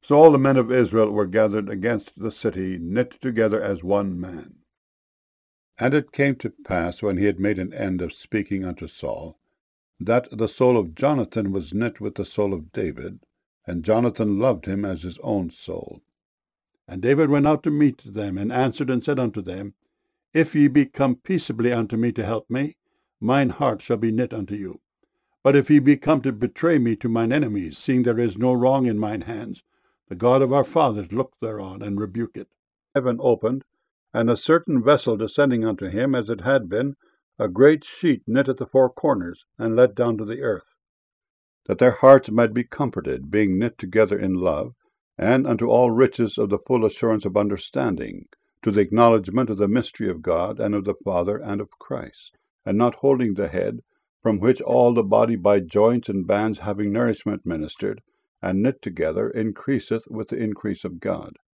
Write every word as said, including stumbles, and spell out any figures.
So all the men of Israel were gathered against the city, knit together as one man. And it came to pass, when he had made an end of speaking unto Saul, that the soul of Jonathan was knit with the soul of David, and Jonathan loved him as his own soul. And David went out to meet them, and answered and said unto them, If ye be come peaceably unto me to help me, mine heart shall be knit unto you. But if ye be come to betray me to mine enemies, seeing there is no wrong in mine hands, the God of our fathers look thereon, and rebuke it. Heaven opened, and a certain vessel descending unto him, as it had been, a great sheet knit at the four corners, and let down to the earth, that their hearts might be comforted, being knit together in love, and unto all riches of the full assurance of understanding, to the acknowledgement of the mystery of God, and of the Father, and of Christ, and not holding the head, from which all the body by joints and bands having nourishment ministered, and knit together, increaseth with the increase of God.